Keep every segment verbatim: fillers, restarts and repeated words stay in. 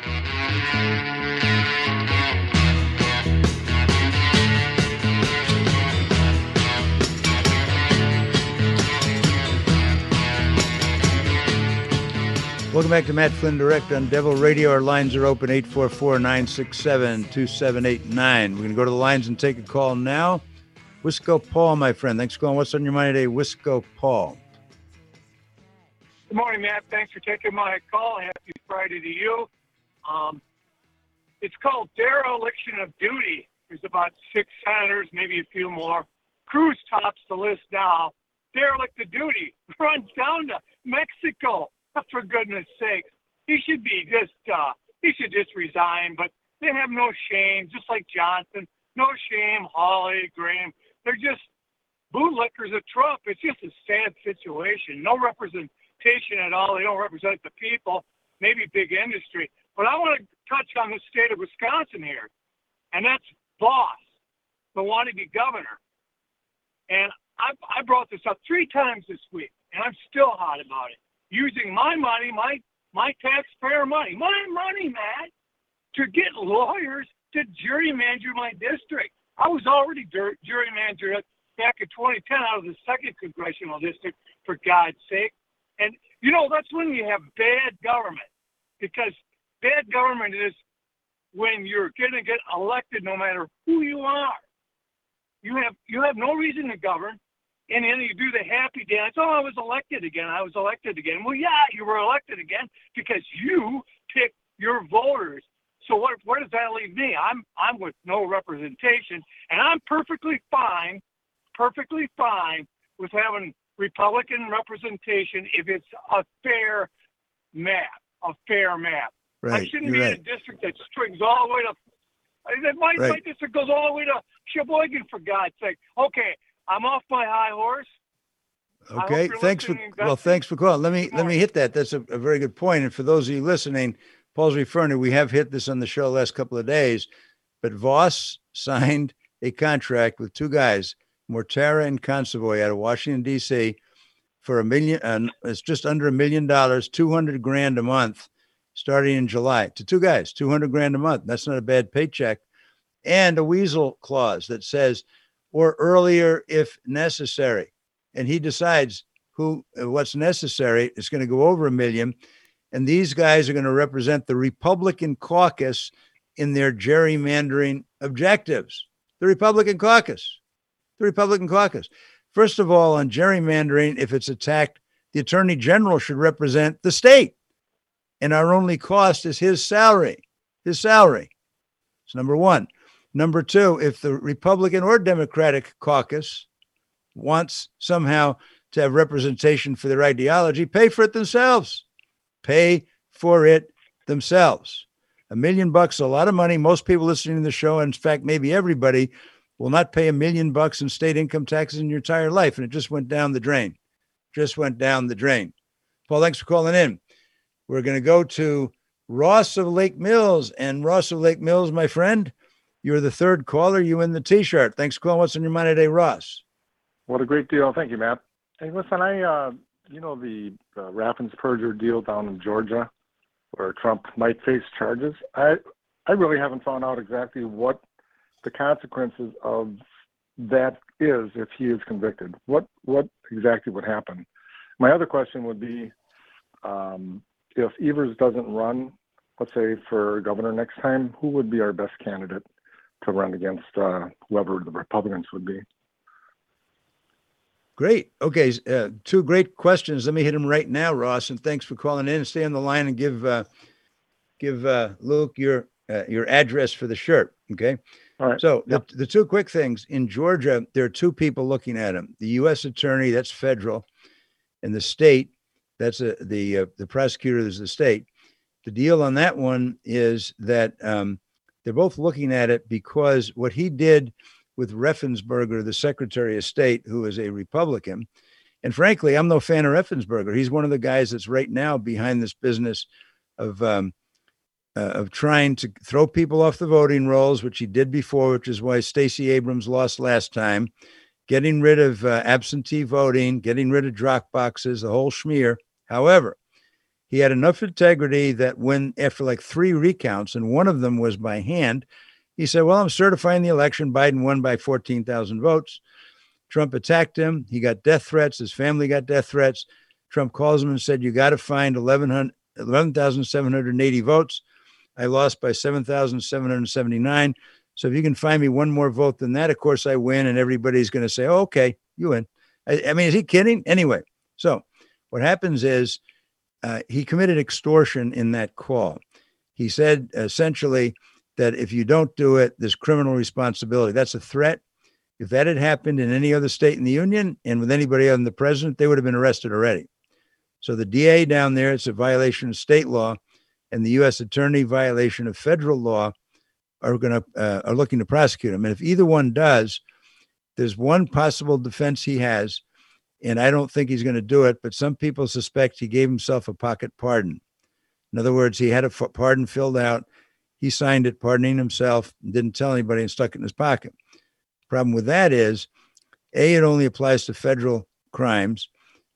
Welcome back to Matt Flynn Direct on Devil Radio. Our lines are open, eight four four, nine six seven, two seven eight nine. We're going to go to the lines and take a call now. Wisco Paul, my friend. Thanks for calling. What's on your mind today, Wisco Paul? Good morning, Matt. Thanks for taking my call. Happy Friday to you. Um, it's called dereliction of duty. There's about six senators, maybe a few more. Cruz tops the list now. Derelict of duty runs down to Mexico. For goodness sake, he should be just, uh, he should just resign, but they have no shame, just like Johnson. No shame, Hawley, Graham. They're just bootlickers of Trump. It's just a sad situation. No representation at all. They don't represent the people, maybe big industry. But I want to touch on the state of Wisconsin here, and that's Voss, the wannabe governor. And I, I brought this up three times this week, and I'm still hot about it. Using my money, my my taxpayer money, my money, Matt, to get lawyers to gerrymander my district. I was already dur- gerrymandered back in twenty ten out of the second congressional district, for God's sake. And, you know, that's when you have bad government, because bad government is when you're going to get elected no matter who you are. You have you have no reason to govern. And then you do the happy dance. Oh, I was elected again. I was elected again. Well, yeah, you were elected again because you picked your voters. So what? Where does that leave me? I'm I'm with no representation, and I'm perfectly fine, perfectly fine with having Republican representation if it's a fair map, a fair map. Right. I shouldn't You're be right. in a district that strings all the way to. My, Right. my district goes all the way to Sheboygan, for God's sake. Okay. I'm off my high horse. Okay, thanks for well, thanks for calling. Let me let me hit that. That's a, a very good point. And for those of you listening, Paul's referring to, we have hit this on the show the last couple of days, but Voss signed a contract with two guys, Mortara and Consovoy, out of Washington D C, for a million. Uh, it's just under a million dollars, two hundred grand a month, starting in July. To two guys, two hundred grand a month. That's not a bad paycheck, and a weasel clause that says, or earlier if necessary. And he decides who, what's necessary. It's going to go over a million. And these guys are going to represent the Republican caucus in their gerrymandering objectives. The Republican caucus, the Republican caucus. First of all, on gerrymandering, if it's attacked, the attorney general should represent the state. And our only cost is his salary, his salary. It's number one. Number two, if the Republican or Democratic caucus wants somehow to have representation for their ideology, pay for it themselves. Pay for it themselves. A million bucks, a lot of money. Most people listening to the show, and in fact, maybe everybody, will not pay a million bucks in state income taxes in your entire life. And it just went down the drain. Just went down the drain. Paul, thanks for calling in. We're going to go to Ross of Lake Mills. And Ross of Lake Mills, my friend, you're the third caller. You in the T-shirt. Thanks for calling. What's on your mind today, Ross? What a great deal. Thank you, Matt. Hey, listen, I, uh, you know, the uh, Raffensperger deal down in Georgia where Trump might face charges. I, I really haven't found out exactly what the consequences of that is if he is convicted. What, what exactly would happen? My other question would be, um, if Evers doesn't run, let's say for governor next time, who would be our best candidate to run against uh, whoever the Republicans would be? Great. Okay. Uh, two great questions. Let me hit them right now, Ross. And thanks for calling in. Stay on the line and give uh, give uh, Luke your uh, your address for the shirt. Okay. All right. So yep. the, the two quick things in Georgia, there are two people looking at him: the U S attorney, that's federal, and the state, that's a, the uh, the prosecutor, is the state. The deal on that one is that um, they're both looking at it because what he did with Raffensperger, the Secretary of State, who is a Republican. And frankly, I'm no fan of Raffensperger. He's one of the guys that's right now behind this business of um, uh, of trying to throw people off the voting rolls, which he did before, which is why Stacey Abrams lost last time, getting rid of uh, absentee voting, getting rid of drop boxes, the whole schmear. However, he had enough integrity that when, after like three recounts, and one of them was by hand, he said, well, I'm certifying the election. Biden won by fourteen thousand votes. Trump attacked him. He got death threats. His family got death threats. Trump calls him and said, you got to find eleven thousand seven hundred eighty votes. I lost by seven thousand seven hundred seventy-nine. So if you can find me one more vote than that, of course I win. And everybody's going to say, oh, okay, you win. I, I mean, is he kidding? Anyway, so what happens is uh, he committed extortion in that call. He said essentially that if you don't do it, there's criminal responsibility. That's a threat. If that had happened in any other state in the union and with anybody other than the president, they would have been arrested already. So the D A down there, it's a violation of state law, and the U S attorney, violation of federal law, are going to uh, are looking to prosecute him. And if either one does, there's one possible defense he has, and I don't think he's going to do it, but some people suspect he gave himself a pocket pardon. In other words, he had a f- pardon filled out. He signed it, pardoning himself, and didn't tell anybody and stuck it in his pocket. Problem with that is, A, it only applies to federal crimes.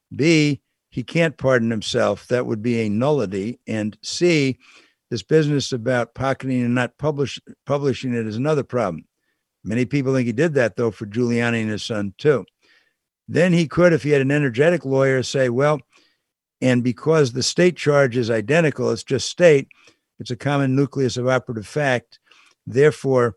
B, he can't pardon himself. That would be a nullity. And C, this business about pocketing and not publish, publishing it is another problem. Many people think he did that, though, for Giuliani and his son, too. Then he could, if he had an energetic lawyer, say, well, and because the state charge is identical, it's just state, it's a common nucleus of operative fact. Therefore,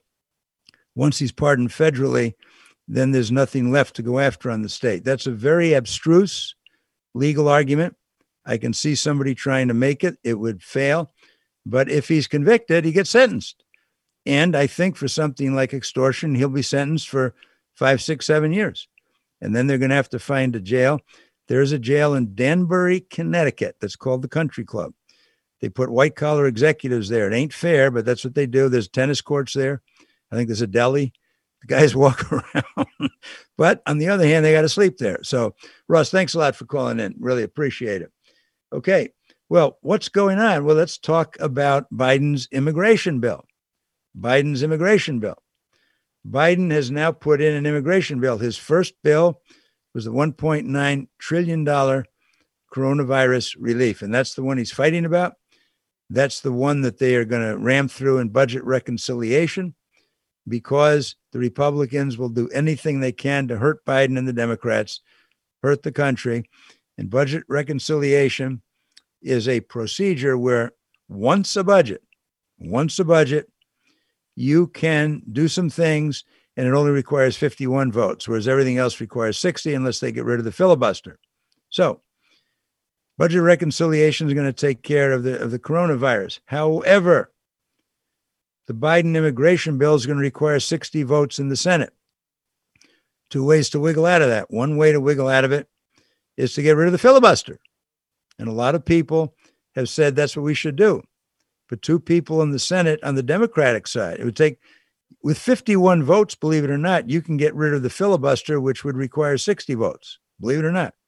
once he's pardoned federally, then there's nothing left to go after on the state. That's a very abstruse legal argument. I can see somebody trying to make it. It would fail. But if he's convicted, he gets sentenced. And I think for something like extortion, he'll be sentenced for five, six, seven years. And then they're going to have to find a jail. There's a jail in Danbury, Connecticut that's called the Country Club. They put white collar executives there. It ain't fair, but that's what they do. There's tennis courts there. I think there's a deli. The guys walk around. But on the other hand, they got to sleep there. So, Russ, thanks a lot for calling in. Really appreciate it. Okay. Well, what's going on? Well, let's talk about Biden's immigration bill. Biden's immigration bill. Biden has now put in an immigration bill. His first bill was the one point nine trillion dollars coronavirus relief. And that's the one he's fighting about. That's the one that they are going to ram through in budget reconciliation, because the Republicans will do anything they can to hurt Biden and the Democrats, hurt the country. And budget reconciliation is a procedure where once a budget, once a budget, you can do some things and it only requires fifty-one votes, whereas everything else requires sixty unless they get rid of the filibuster. So budget reconciliation is going to take care of the, of the coronavirus. However, the Biden immigration bill is going to require sixty votes in the Senate. Two ways to wiggle out of that. One way to wiggle out of it is to get rid of the filibuster. And a lot of people have said that's what we should do. But two people in the Senate on the Democratic side, it would take, with fifty-one votes, believe it or not, you can get rid of the filibuster, which would require sixty votes, believe it or not.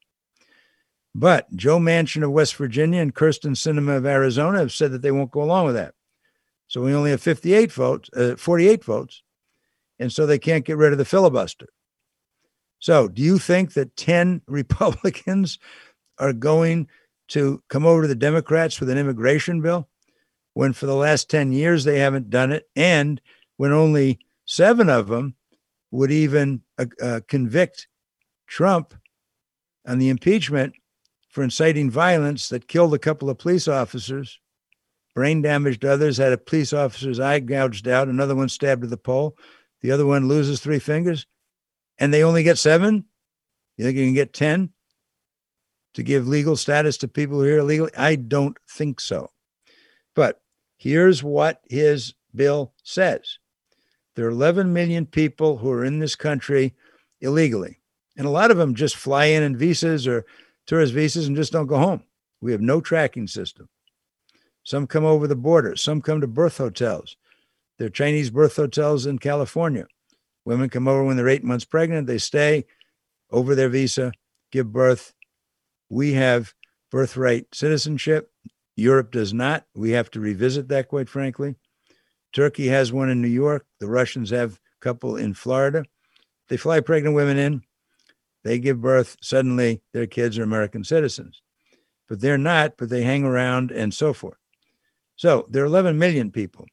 But Joe Manchin of West Virginia and Kirsten Sinema of Arizona have said that they won't go along with that. So we only have fifty-eight votes, uh, forty-eight votes. And so they can't get rid of the filibuster. So do you think that ten Republicans are going to come over to the Democrats with an immigration bill when for the last ten years they haven't done it? And when only seven of them would even uh, uh, convict Trump on the impeachment for inciting violence that killed a couple of police officers, brain damaged others, had a police officer's eye gouged out, another one stabbed to the pole, the other one loses three fingers, and they only get seven? You think you can get ten to give legal status to people who are here illegally? I don't think so. But here's what his bill says. There are eleven million people who are in this country illegally, and a lot of them just fly in in visas or tourist visas and just don't go home. We have no tracking system. Some come over the border. Some come to birth hotels. There are Chinese birth hotels in California. Women come over when they're eight months pregnant. They stay over their visa, give birth. We have birthright citizenship. Europe does not. We have to revisit that, quite frankly. Turkey has one in New York. The Russians have a couple in Florida. They fly pregnant women in. They give birth. Suddenly, their kids are American citizens. but they're not, but they hang around and so forth. So there are eleven million people.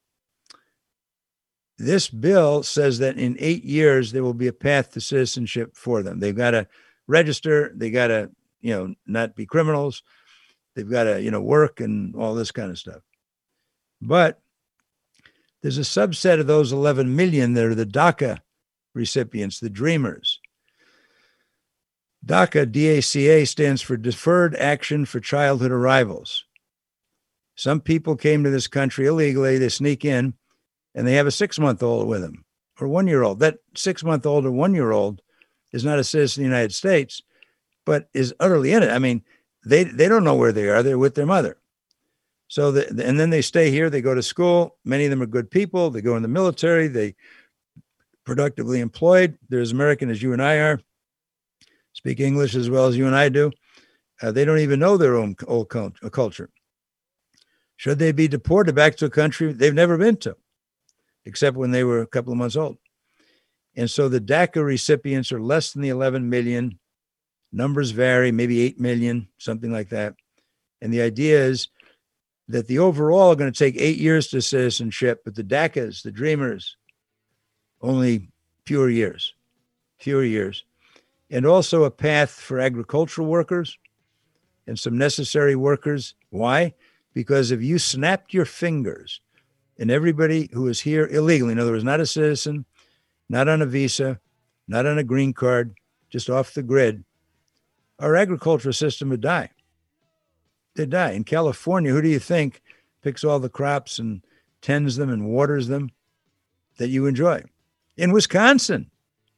This bill says that in eight years, there will be a path to citizenship for them. They've got to register. They got to, you know, not be criminals. They've got to, you know, work and all this kind of stuff. But there's a subset of those eleven million that are the DACA recipients, the dreamers. DACA, D A C A, stands for Deferred Action for Childhood Arrivals. Some people came to this country illegally. They sneak in, and they have a six-month-old with them, or one-year-old. That six-month-old or one-year-old is not a citizen of the United States, but is utterly in it. I mean, they they don't know where they are. They're with their mother. So, the, and then they stay here. They go to school. Many of them are good people. They go in the military. They productively employed. They're as American as you and I are. Speak English as well as you and I do. Uh, they don't even know their own old culture. Should they be deported back to a country they've never been to, except when they were a couple of months old? And so the DACA recipients are less than the eleven million. Numbers vary, maybe eight million, something like that. And the idea is that the overall are going to take eight years to citizenship, but the DACAs, the dreamers, only fewer years, fewer years. And also a path for agricultural workers and some necessary workers. Why? Because if you snapped your fingers and everybody who is here illegally, in other words, not a citizen, not on a visa, not on a green card, just off the grid, our agricultural system would die. They die. In California, who do you think picks all the crops and tends them and waters them that you enjoy? In Wisconsin.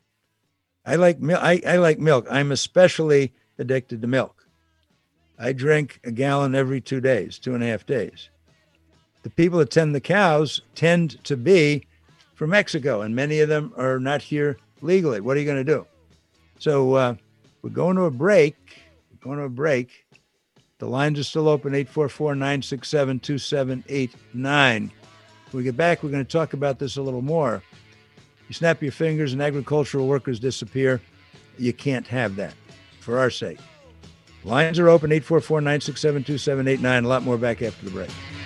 I like milk. I, I like milk. I'm especially addicted to milk. I drink a gallon every two days, two and a half days. The people that tend the cows tend to be from Mexico, and many of them are not here legally. What are you going to do? So uh, we're going to a break. We're going to a break. The lines are still open, eight four four, nine six seven, two seven eight nine. When we get back, we're going to talk about this a little more. You snap your fingers and agricultural workers disappear. You can't have that, for our sake. Lines are open, eight four four, nine six seven, two seven eight nine. A lot more back after the break.